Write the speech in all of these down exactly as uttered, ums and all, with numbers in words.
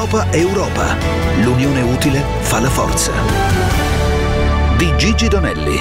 Europa Europa. L'unione utile fa la forza. Di Gigi Donelli.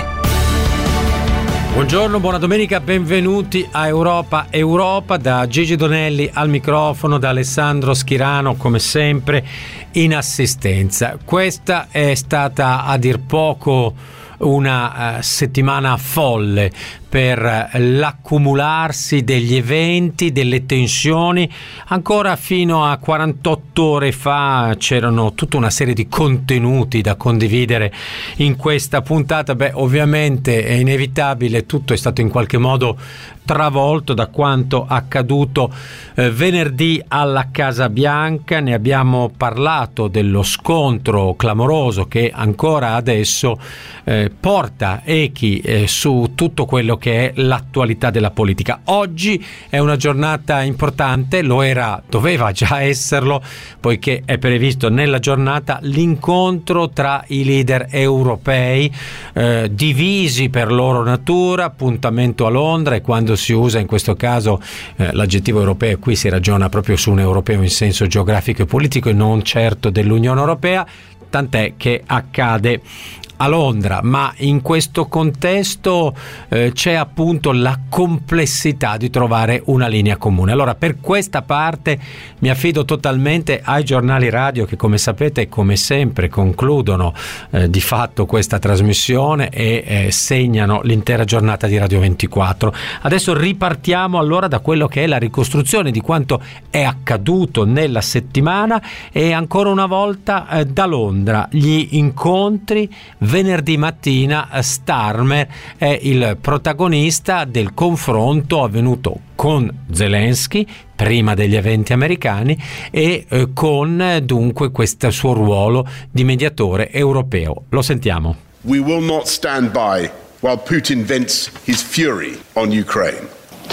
Buongiorno, buona domenica, benvenuti a Europa Europa. Da Gigi Donelli al microfono, da Alessandro Schirano come sempre in assistenza. Questa è stata a dir poco una uh, settimana folle per l'accumularsi degli eventi, delle tensioni. Ancora fino a quarantotto ore fa c'erano tutta una serie di contenuti da condividere in questa puntata. Beh, ovviamente è inevitabile, tutto è stato in qualche modo travolto da quanto accaduto eh, venerdì alla Casa Bianca. Ne abbiamo parlato dello scontro clamoroso che ancora adesso eh, porta echi eh, su tutto quello che è l'attualità della politica. Oggi è una giornata importante, lo era, doveva già esserlo, poiché è previsto nella giornata l'incontro tra i leader europei eh, divisi per loro natura, appuntamento a Londra, e quando si usa in questo caso eh, l'aggettivo europeo, qui si ragiona proprio su un europeo in senso geografico e politico e non certo dell'Unione Europea, tant'è che accade a Londra. Ma in questo contesto eh, c'è appunto la complessità di trovare una linea comune. Allora, per questa parte mi affido totalmente ai giornali radio che, come sapete, come sempre concludono eh, di fatto questa trasmissione e eh, segnano l'intera giornata di Radio ventiquattro. Adesso ripartiamo allora da quello che è la ricostruzione di quanto è accaduto nella settimana e ancora una volta eh, da Londra. Gli incontri. Venerdì mattina Starmer è il protagonista del confronto avvenuto con Zelensky prima degli eventi americani e eh, con dunque questo suo ruolo di mediatore europeo. Lo sentiamo. We will not stand by while Putin vents his fury on Ukraine.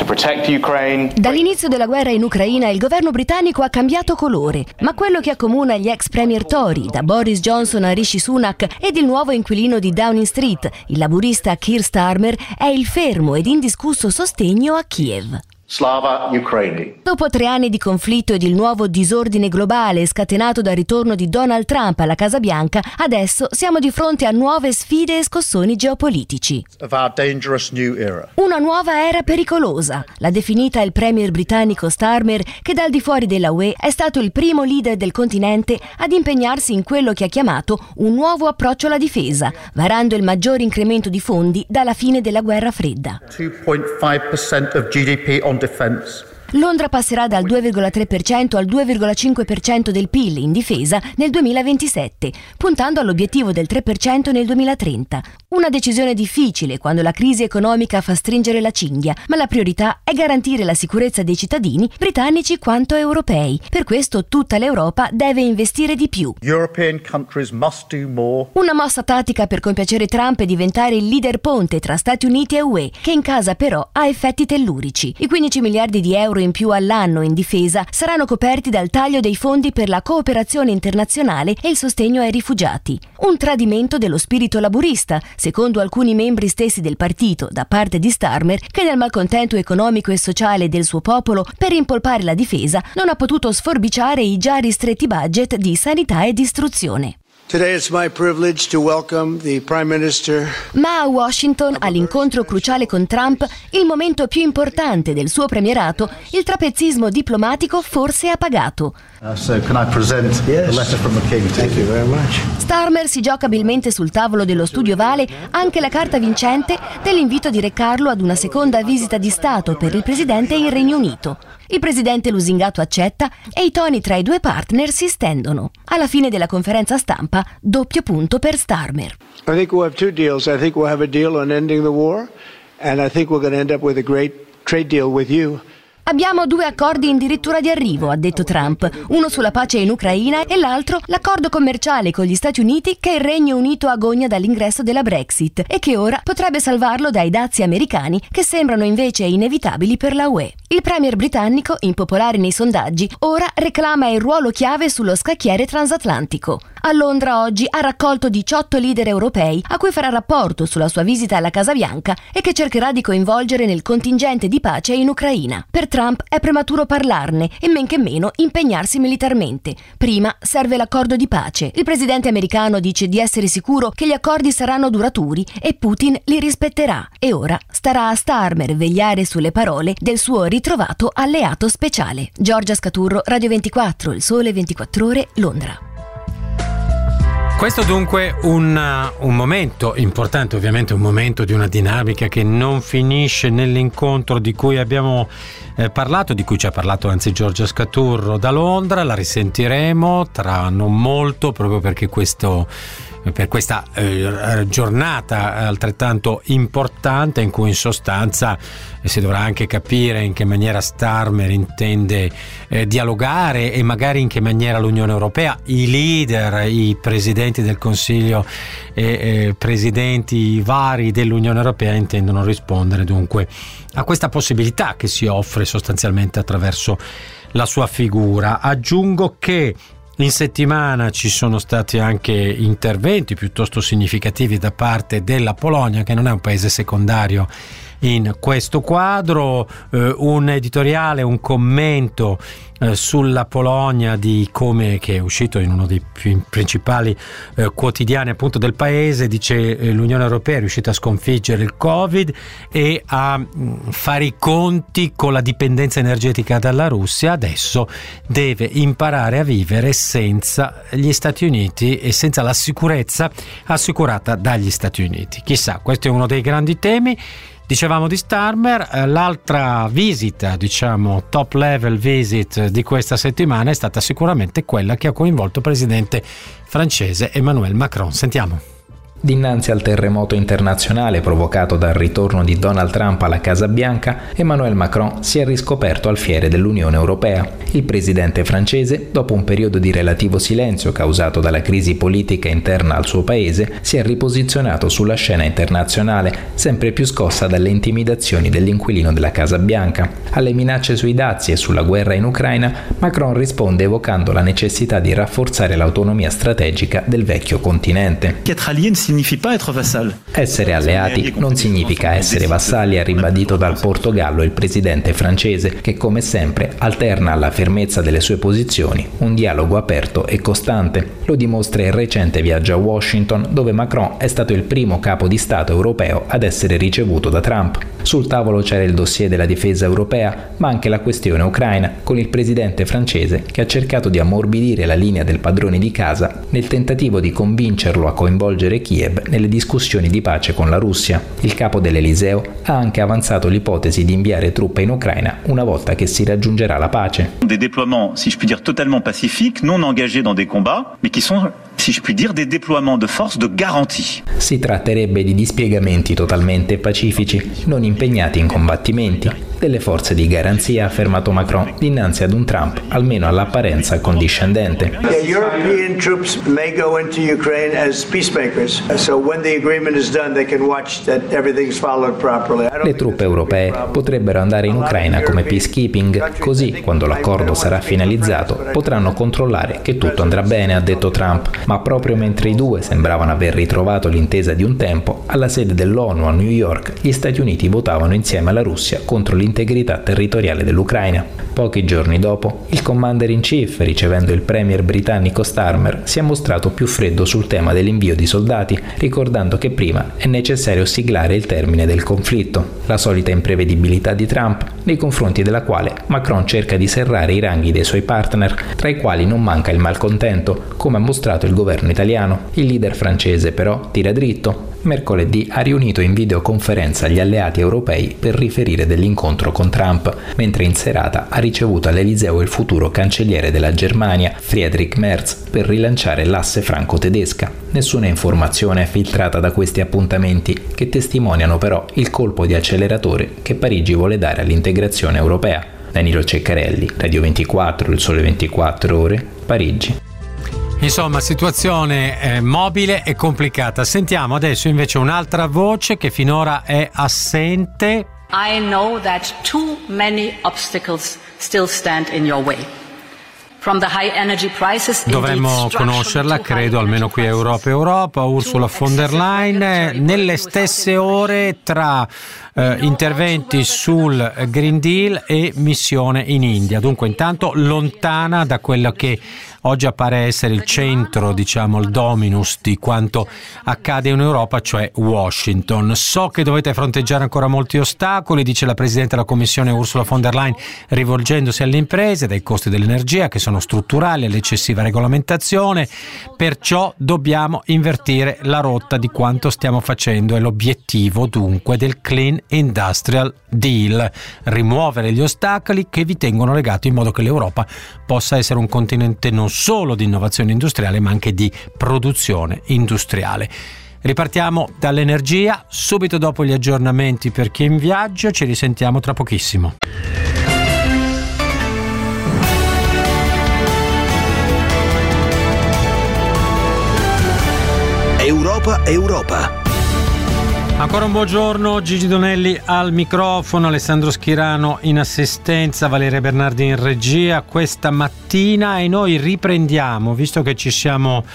Dall'inizio della guerra in Ucraina il governo britannico ha cambiato colore, ma quello che accomuna gli ex premier Tory, da Boris Johnson a Rishi Sunak, ed il nuovo inquilino di Downing Street, il laburista Keir Starmer, è il fermo ed indiscusso sostegno a Kiev. Slava Ukraini. Dopo tre anni di conflitto ed il nuovo disordine globale scatenato dal ritorno di Donald Trump alla Casa Bianca, adesso siamo di fronte a nuove sfide e scossoni geopolitici. Of our dangerous new era. Una nuova era pericolosa, l'ha definita il premier britannico Starmer, che dal di fuori della U E è stato il primo leader del continente ad impegnarsi in quello che ha chiamato un nuovo approccio alla difesa, varando il maggior incremento di fondi dalla fine della guerra fredda. two point five percent of G D P on defense. Londra passerà dal due virgola tre per cento al due virgola cinque per cento del P I L in difesa nel duemilaventisette, puntando all'obiettivo del tre per cento nel duemilatrenta. Una decisione difficile quando la crisi economica fa stringere la cinghia, ma la priorità è garantire la sicurezza dei cittadini, britannici quanto europei. Per questo tutta l'Europa deve investire di più. European countries must do more. Una mossa tattica per compiacere Trump e diventare il leader ponte tra Stati Uniti e U E, che in casa però ha effetti tellurici. I quindici miliardi di euro in più all'anno in difesa saranno coperti dal taglio dei fondi per la cooperazione internazionale e il sostegno ai rifugiati. Un tradimento dello spirito laburista, secondo alcuni membri stessi del partito, da parte di Starmer, che nel malcontento economico e sociale del suo popolo per impolpare la difesa non ha potuto sforbiciare i già ristretti budget di sanità ed istruzione. Today it's my privilege to welcome the Prime Minister. Ma a Washington, all'incontro cruciale con Trump, il momento più importante del suo premierato, il trapezzismo diplomatico forse ha pagato. Uh, so can I present Yes. the letter from the King to Thank you very much. Starmer si gioca abilmente sul tavolo dello studio Vale anche la carta vincente dell'invito di Re Carlo ad una seconda visita di Stato per il presidente in Regno Unito. Il presidente lusingato accetta e i toni tra i due partner si stendono. Alla fine della conferenza stampa, doppio punto per Starmer. I think we'll have two deals. I think we'll have a deal on ending the war, and I think we're going to end up with a great trade deal with you. Abbiamo due accordi in dirittura di arrivo, ha detto Trump, uno sulla pace in Ucraina e l'altro l'accordo commerciale con gli Stati Uniti che il Regno Unito agogna dall'ingresso della Brexit e che ora potrebbe salvarlo dai dazi americani che sembrano invece inevitabili per la U E. Il premier britannico, impopolare nei sondaggi, ora reclama il ruolo chiave sullo scacchiere transatlantico. A Londra oggi ha raccolto diciotto leader europei a cui farà rapporto sulla sua visita alla Casa Bianca e che cercherà di coinvolgere nel contingente di pace in Ucraina. Per Trump è prematuro parlarne e men che meno impegnarsi militarmente. Prima serve l'accordo di pace. Il presidente americano dice di essere sicuro che gli accordi saranno duraturi e Putin li rispetterà. E ora starà a Starmer vegliare sulle parole del suo ritrovato alleato speciale. Giorgia Scaturro, Radio ventiquattro, Il Sole ventiquattro Ore, Londra. Questo dunque un, un momento importante, ovviamente un momento di una dinamica che non finisce nell'incontro di cui abbiamo eh, parlato, di cui ci ha parlato anzi Giorgia Scaturro da Londra. La risentiremo tra non molto, proprio perché questo per questa eh, giornata altrettanto importante, in cui in sostanza eh, si dovrà anche capire in che maniera Starmer intende eh, dialogare e magari in che maniera l'Unione Europea, i leader, i presidenti del Consiglio e eh, presidenti vari dell'Unione Europea intendono rispondere dunque a questa possibilità che si offre sostanzialmente attraverso la sua figura. Aggiungo che in settimana ci sono stati anche interventi piuttosto significativi da parte della Polonia, che non è un paese secondario in questo quadro, eh, un editoriale, un commento eh, sulla Polonia di Come, che è uscito in uno dei più principali eh, quotidiani appunto del paese. Dice eh, l'Unione Europea è riuscita a sconfiggere il Covid e a mh, fare i conti con la dipendenza energetica dalla Russia, adesso deve imparare a vivere senza gli Stati Uniti e senza la sicurezza assicurata dagli Stati Uniti. Chissà, questo è uno dei grandi temi. Dicevamo di Starmer, l'altra visita, diciamo top level visit di questa settimana è stata sicuramente quella che ha coinvolto il presidente francese Emmanuel Macron. Sentiamo. Dinanzi al terremoto internazionale provocato dal ritorno di Donald Trump alla Casa Bianca, Emmanuel Macron si è riscoperto alfiere dell'Unione Europea. Il presidente francese, dopo un periodo di relativo silenzio causato dalla crisi politica interna al suo paese, si è riposizionato sulla scena internazionale, sempre più scossa dalle intimidazioni dell'inquilino della Casa Bianca. Alle minacce sui dazi e sulla guerra in Ucraina, Macron risponde evocando la necessità di rafforzare l'autonomia strategica del vecchio continente. Essere alleati non significa essere vassalli, ha ribadito dal Portogallo il presidente francese, che come sempre alterna alla fermezza delle sue posizioni un dialogo aperto e costante. Lo dimostra il recente viaggio a Washington, dove Macron è stato il primo capo di Stato europeo ad essere ricevuto da Trump. Sul tavolo c'era il dossier della difesa europea, ma anche la questione ucraina, con il presidente francese che ha cercato di ammorbidire la linea del padrone di casa nel tentativo di convincerlo a coinvolgere Kiev nelle discussioni di pace con la Russia. Il capo dell'Eliseo ha anche avanzato l'ipotesi di inviare truppe in Ucraina una volta che si raggiungerà la pace. Des déploiements, si je puis dire, totalement pacifiques, non engagés dans des combats, mais qui sont, si je puis dire, des déploiements de force de garantie. Si tratterebbe di dispiegamenti totalmente pacifici, non impegnati in combattimenti, delle forze di garanzia, ha affermato Macron dinanzi ad un Trump almeno all'apparenza condiscendente. The European troops may go into Ukraine as peacemakers, so when the agreement is done they can watch that everything's followed properly. Le truppe europee potrebbero andare in Ucraina come peacekeeping, così quando l'accordo sarà finalizzato potranno controllare che tutto andrà bene, ha detto Trump. Ma proprio mentre i due sembravano aver ritrovato l'intesa di un tempo, alla sede dell'ONU a New York gli Stati Uniti votavano insieme alla Russia contro l'integrità territoriale dell'Ucraina. Pochi giorni dopo, il commander in chief, ricevendo il premier britannico Starmer, si è mostrato più freddo sul tema dell'invio di soldati, ricordando che prima è necessario siglare il termine del conflitto. La solita imprevedibilità di Trump, nei confronti della quale Macron cerca di serrare i ranghi dei suoi partner, tra i quali non manca il malcontento, come ha mostrato il governo italiano. Il leader francese però tira dritto. Mercoledì ha riunito in videoconferenza gli alleati europei per riferire dell'incontro con Trump, mentre in serata ha ricevuto all'Eliseo il futuro cancelliere della Germania, Friedrich Merz, per rilanciare l'asse franco-tedesca. Nessuna informazione è filtrata da questi appuntamenti, che testimoniano però il colpo di acceleratore che Parigi vuole dare all'integrazione europea. Danilo Ceccarelli, Radio ventiquattro, Il Sole ventiquattro Ore, Parigi. Insomma, situazione eh, mobile e complicata. Sentiamo adesso invece un'altra voce che finora è assente. I know that too many obstacles still stand in your way. From the high energy prices, dovremmo conoscerla, credo, almeno qui a Europa Europa, Ursula von der Leyen. Nelle stesse ore, tra eh, interventi sul Green Deal e missione in India. Dunque intanto lontana da quello che oggi appare essere il centro, diciamo il dominus di quanto accade in Europa, cioè Washington. So che dovete fronteggiare ancora molti ostacoli, dice la Presidente della Commissione Ursula von der Leyen, rivolgendosi alle imprese, dai costi dell'energia che sono strutturali all'eccessiva regolamentazione, perciò dobbiamo invertire la rotta di quanto stiamo facendo. È l'obiettivo dunque del Clean Industrial Deal, rimuovere gli ostacoli che vi tengono legati in modo che l'Europa possa essere un continente non solo di innovazione industriale ma anche di produzione industriale. Ripartiamo dall'energia subito dopo gli aggiornamenti per chi è in viaggio. Ci risentiamo tra pochissimo. Europa Europa. Ancora un buongiorno, Gigi Donelli al microfono, Alessandro Schirano in assistenza, Valeria Bernardi in regia questa mattina, e noi riprendiamo, visto che ci siamo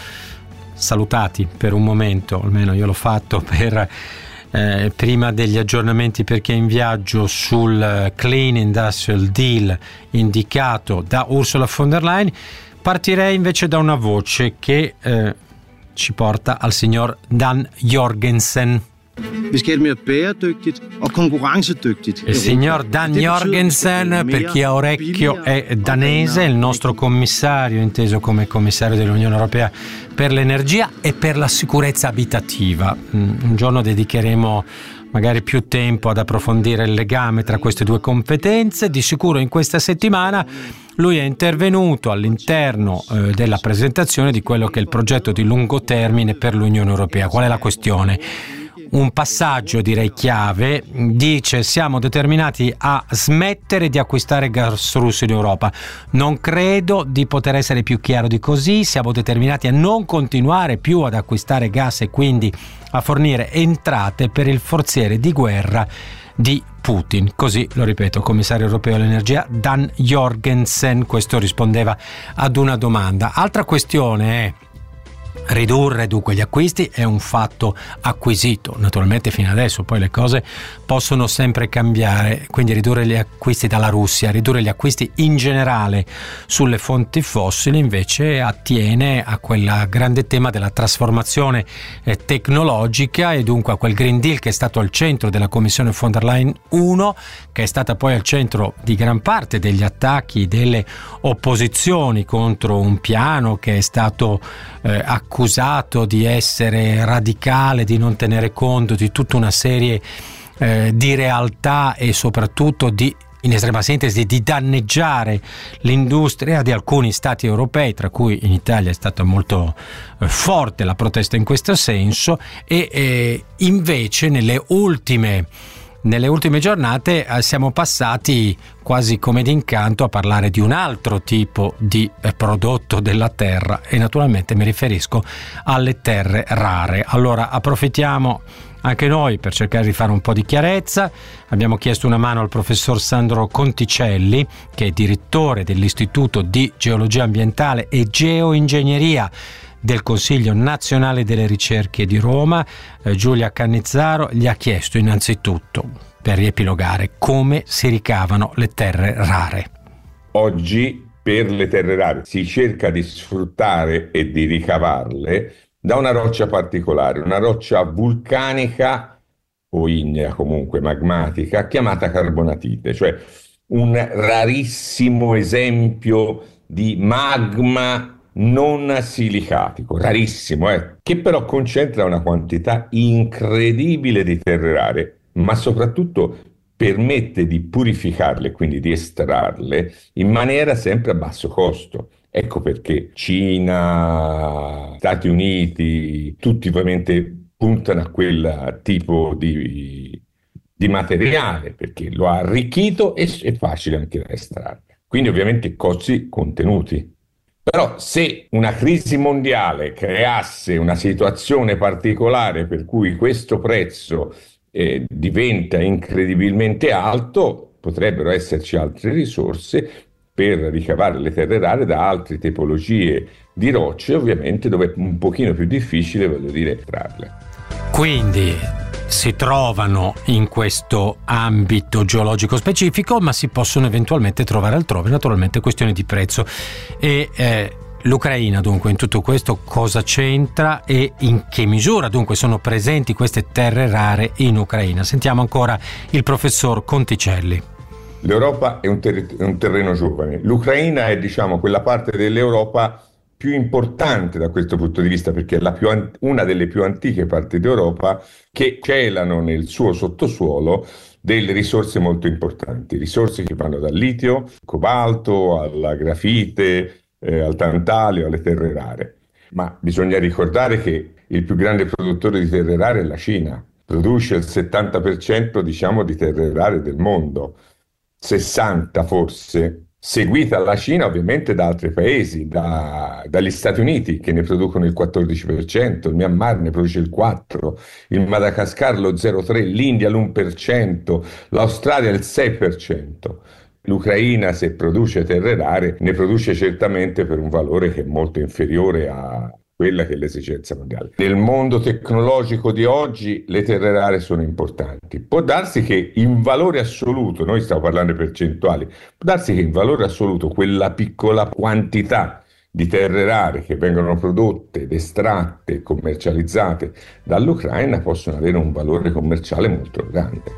salutati per un momento, almeno io l'ho fatto per eh, prima degli aggiornamenti per chi è in viaggio sul Clean Industrial Deal indicato da Ursula von der Leyen, partirei invece da una voce che eh, ci porta al signor Dan Jorgensen. Vi skal have et mere bæredygtigt og konkurrencedygtigt. Il signor Dan Jorgensen, per chi ha orecchio, è danese, il nostro commissario, inteso come commissario dell'Unione Europea per l'energia e per la sicurezza abitativa. Un giorno dedicheremo magari più tempo ad approfondire il legame tra queste due competenze. Di sicuro in questa settimana lui è intervenuto all'interno eh, della presentazione di quello che è il progetto di lungo termine per l'Unione Europea. Qual è la questione? Un passaggio direi chiave, dice: siamo determinati a smettere di acquistare gas russo in Europa. Non credo di poter essere più chiaro di così. Siamo determinati a non continuare più ad acquistare gas e quindi a fornire entrate per il forziere di guerra di Putin. Così, lo ripeto, commissario europeo all'energia Dan Jorgensen. Questo rispondeva ad una domanda. Altra questione è: ridurre dunque gli acquisti è un fatto acquisito, naturalmente fino adesso, poi le cose possono sempre cambiare, quindi ridurre gli acquisti dalla Russia, ridurre gli acquisti in generale sulle fonti fossili invece attiene a quel grande tema della trasformazione eh, tecnologica e dunque a quel Green Deal che è stato al centro della Commissione von der Leyen uno, che è stata poi al centro di gran parte degli attacchi delle opposizioni contro un piano che è stato eh, accusato di essere radicale, di non tenere conto di tutta una serie eh, di realtà e soprattutto di, in estrema sintesi, di danneggiare l'industria di alcuni stati europei, tra cui in Italia è stata molto eh, forte la protesta in questo senso, e eh, invece nelle ultime Nelle ultime giornate eh, siamo passati quasi come d'incanto a parlare di un altro tipo di eh, prodotto della terra, e naturalmente mi riferisco alle terre rare. Allora approfittiamo anche noi per cercare di fare un po' di chiarezza. Abbiamo chiesto una mano al professor Sandro Conticelli, che è direttore dell'Istituto di Geologia Ambientale e Geoingegneria del Consiglio Nazionale delle Ricerche di Roma. eh, Giulia Cannizzaro gli ha chiesto innanzitutto, per riepilogare, come si ricavano le terre rare. Oggi per le terre rare si cerca di sfruttare e di ricavarle da una roccia particolare, una roccia vulcanica o ignea, comunque magmatica, chiamata carbonatite, cioè un rarissimo esempio di magma non silicatico, rarissimo, eh, che però concentra una quantità incredibile di terre rare, ma soprattutto permette di purificarle, quindi di estrarle in maniera sempre a basso costo. Ecco perché Cina, Stati Uniti, tutti ovviamente puntano a quel tipo di, di materiale, perché lo ha arricchito e è facile anche da estrarre. Quindi ovviamente costi contenuti. Però se una crisi mondiale creasse una situazione particolare per cui questo prezzo eh, diventa incredibilmente alto, potrebbero esserci altre risorse per ricavare le terre rare da altre tipologie di rocce, ovviamente dove è un pochino più difficile, voglio dire, trarle. Quindi si trovano in questo ambito geologico specifico, ma si possono eventualmente trovare altrove, naturalmente questione di prezzo. E eh, l'Ucraina dunque in tutto questo cosa c'entra e in che misura dunque sono presenti queste terre rare in Ucraina? Sentiamo ancora il professor Conticelli. L'Europa è un, ter- un terreno giovane, l'Ucraina è, diciamo, quella parte dell'Europa più importante da questo punto di vista, perché è la più an- una delle più antiche parti d'Europa che celano nel suo sottosuolo delle risorse molto importanti, risorse che vanno dal litio, cobalto, alla grafite, eh, al tantalio, alle terre rare. Ma bisogna ricordare che il più grande produttore di terre rare è la Cina, produce il settanta per cento, diciamo, di terre rare del mondo, sessanta forse, seguita la Cina ovviamente da altri paesi, da, dagli Stati Uniti che ne producono il quattordici per cento, il Myanmar ne produce il quattro per cento, il Madagascar lo zero virgola tre per cento, l'India l'uno per cento, l'Australia il sei per cento. L'Ucraina, se produce terre rare, ne produce certamente per un valore che è molto inferiore a quella che è l'esigenza mondiale. Nel mondo tecnologico di oggi le terre rare sono importanti. Può darsi che in valore assoluto, noi stiamo parlando di percentuali, può darsi che in valore assoluto quella piccola quantità di terre rare che vengono prodotte ed estratte e commercializzate dall'Ucraina possono avere un valore commerciale molto grande.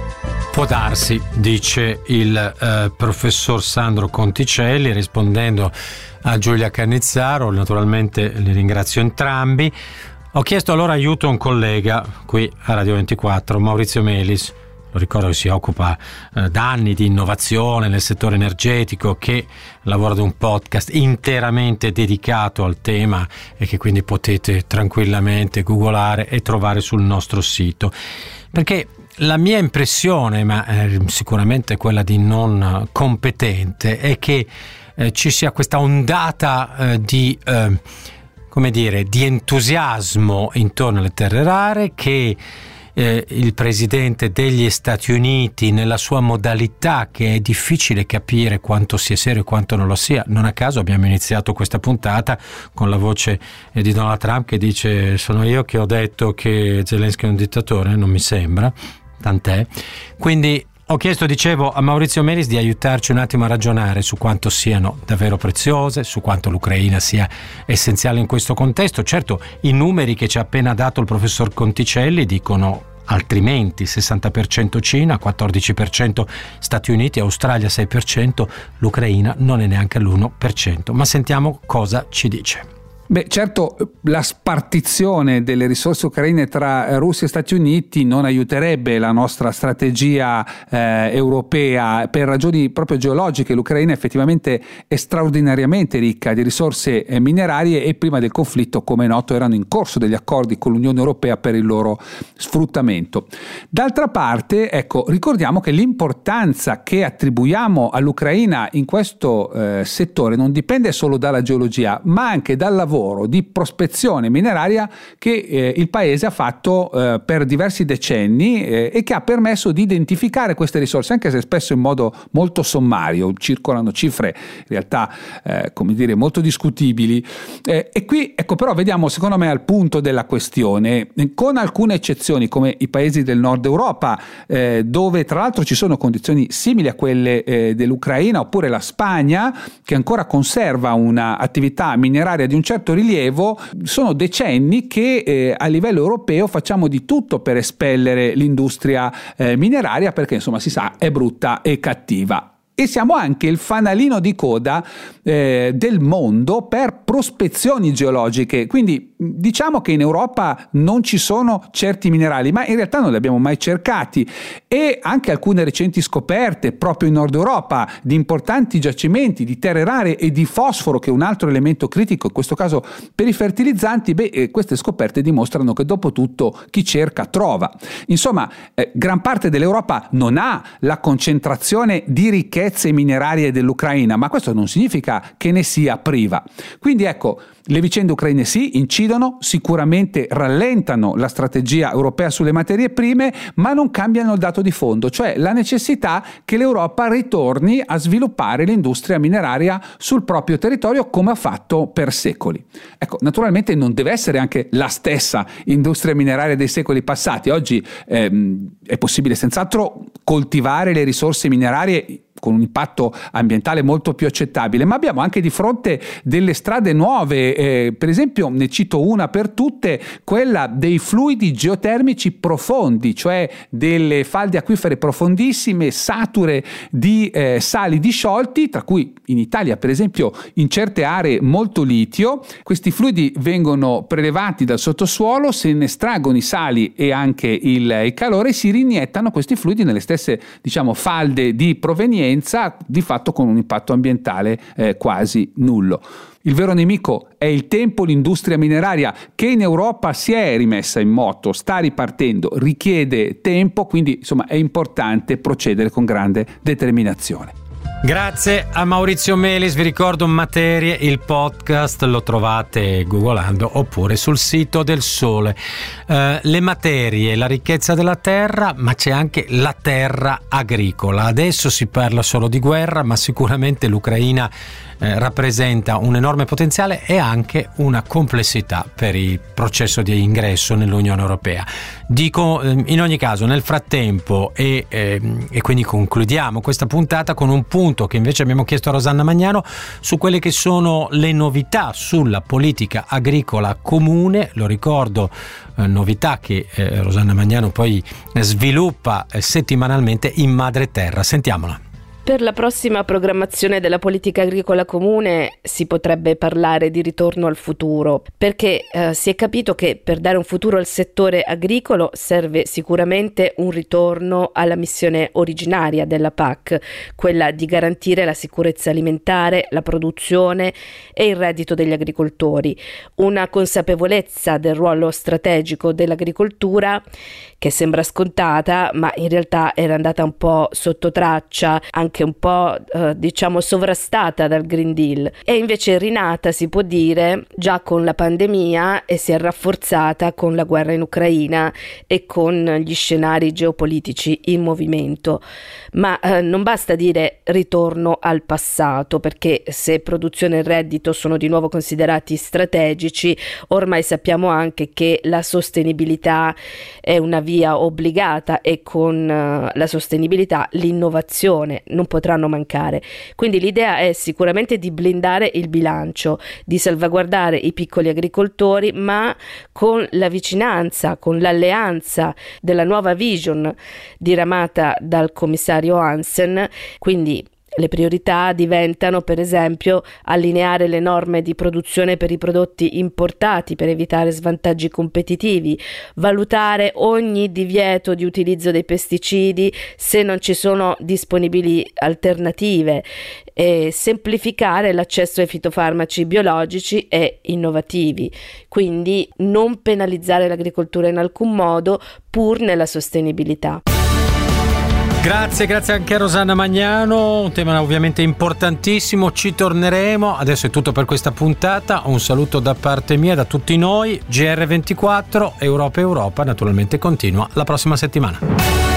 Può darsi, dice il eh, professor Sandro Conticelli, rispondendo a Giulia Cannizzaro. Naturalmente li ringrazio entrambi. Ho chiesto allora aiuto a un collega qui a Radio ventiquattro, Maurizio Melis, lo ricordo che si occupa eh, da anni di innovazione nel settore energetico, che lavora ad un podcast interamente dedicato al tema e che quindi potete tranquillamente googolare e trovare sul nostro sito. Perché la mia impressione, ma eh, sicuramente quella di non competente, è che eh, ci sia questa ondata eh, di, eh, come dire, di entusiasmo intorno alle terre rare, che eh, il presidente degli Stati Uniti, nella sua modalità che è difficile capire quanto sia serio e quanto non lo sia, non a caso abbiamo iniziato questa puntata con la voce eh, di Donald Trump che dice: sono io che ho detto che Zelensky è un dittatore? Non mi sembra. Tant'è. Quindi ho chiesto, dicevo, a Maurizio Melis di aiutarci un attimo a ragionare su quanto siano davvero preziose, su quanto l'Ucraina sia essenziale in questo contesto. Certo, i numeri che ci ha appena dato il professor Conticelli dicono altrimenti: sessanta per cento Cina, quattordici per cento Stati Uniti, Australia sei per cento, l'Ucraina non è neanche all'uno per cento. Ma sentiamo cosa ci dice. Beh, certo, la spartizione delle risorse ucraine tra Russia e Stati Uniti non aiuterebbe la nostra strategia eh, europea per ragioni proprio geologiche. L'Ucraina effettivamente è straordinariamente ricca di risorse eh, minerarie e prima del conflitto, come è noto, erano in corso degli accordi con l'Unione Europea per il loro sfruttamento. D'altra parte, ecco, ricordiamo che l'importanza che attribuiamo all'Ucraina in questo eh, settore non dipende solo dalla geologia, ma anche dal lavoro di prospezione mineraria che eh, il paese ha fatto eh, per diversi decenni eh, e che ha permesso di identificare queste risorse, anche se spesso in modo molto sommario. Circolano cifre in realtà eh, come dire molto discutibili eh, e qui ecco però vediamo secondo me al punto della questione, con alcune eccezioni come i paesi del nord Europa eh, dove tra l'altro ci sono condizioni simili a quelle eh, dell'Ucraina, oppure la Spagna che ancora conserva una attività mineraria di un certo rilievo. Sono decenni che eh, a livello europeo facciamo di tutto per espellere l'industria eh, mineraria, perché insomma si sa è brutta e cattiva. E siamo anche il fanalino di coda eh, del mondo per prospezioni geologiche, quindi diciamo che in Europa non ci sono certi minerali, ma in realtà non li abbiamo mai cercati, e anche alcune recenti scoperte proprio in Nord Europa di importanti giacimenti di terre rare e di fosforo, che è un altro elemento critico in questo caso per i fertilizzanti. Beh, eh, queste scoperte dimostrano che dopo tutto chi cerca trova. Insomma, eh, gran parte dell'Europa non ha la concentrazione di ricchezza ricchezze minerarie dell'Ucraina, ma questo non significa che ne sia priva. Quindi ecco, le vicende ucraine sì, incidono, sicuramente rallentano la strategia europea sulle materie prime, ma non cambiano il dato di fondo, cioè la necessità che l'Europa ritorni a sviluppare l'industria mineraria sul proprio territorio come ha fatto per secoli. Ecco, naturalmente non deve essere anche la stessa industria mineraria dei secoli passati. Oggi ehm, è possibile senz'altro coltivare le risorse minerarie con un impatto ambientale molto più accettabile, ma abbiamo anche di fronte delle strade nuove, eh, per esempio ne cito una per tutte, quella dei fluidi geotermici profondi, cioè delle falde acquifere profondissime, sature di eh, sali disciolti, tra cui in Italia per esempio in certe aree molto litio. Questi fluidi vengono prelevati dal sottosuolo, se ne estraggono i sali e anche il, il calore, si riniettano questi fluidi nelle stesse, diciamo, falde di provenienza, di fatto con un impatto ambientale eh, quasi nullo. Il vero nemico è il tempo, l'industria mineraria che in Europa si è rimessa in moto, sta ripartendo, richiede tempo, quindi insomma è importante procedere con grande determinazione. Grazie a Maurizio Melis, vi ricordo Materie, il podcast lo trovate googolando oppure sul sito del Sole. Eh, le materie, la ricchezza della terra, ma c'è anche la terra agricola. Adesso si parla solo di guerra, ma sicuramente l'Ucraina eh, rappresenta un enorme potenziale e anche una complessità per il processo di ingresso nell'Unione Europea. Dico eh, in ogni caso, nel frattempo, e, eh, e quindi concludiamo questa puntata con un punto che invece abbiamo chiesto a Rosanna Magnano su quelle che sono le novità sulla politica agricola comune. Lo ricordo, eh, novità che eh, Rosanna Magnano poi sviluppa eh, settimanalmente in Madreterra. Sentiamola. Per la prossima programmazione della politica agricola comune si potrebbe parlare di ritorno al futuro, perché eh, si è capito che per dare un futuro al settore agricolo serve sicuramente un ritorno alla missione originaria della P A C, quella di garantire la sicurezza alimentare, la produzione e il reddito degli agricoltori, una consapevolezza del ruolo strategico dell'agricoltura che sembra scontata, ma in realtà era andata un po' sotto traccia, anche un po' eh, diciamo sovrastata dal Green Deal, e invece è rinata, si può dire, già con la pandemia e si è rafforzata con la guerra in Ucraina e con gli scenari geopolitici in movimento. Ma eh, non basta dire ritorno al passato, perché se produzione e reddito sono di nuovo considerati strategici, ormai sappiamo anche che la sostenibilità è una via obbligata e con uh, la sostenibilità l'innovazione non potranno mancare. Quindi l'idea è sicuramente di blindare il bilancio, di salvaguardare i piccoli agricoltori, ma con la vicinanza, con l'alleanza della nuova vision diramata dal commissario Hansen. Quindi le priorità diventano, per esempio, allineare le norme di produzione per i prodotti importati per evitare svantaggi competitivi, valutare ogni divieto di utilizzo dei pesticidi se non ci sono disponibili alternative e semplificare l'accesso ai fitofarmaci biologici e innovativi. Quindi non penalizzare l'agricoltura in alcun modo, pur nella sostenibilità. Grazie, grazie anche a Rosanna Magnano, un tema ovviamente importantissimo, ci torneremo. Adesso è tutto per questa puntata, un saluto da parte mia, da tutti noi. G R ventiquattro, Europa Europa naturalmente continua la prossima settimana.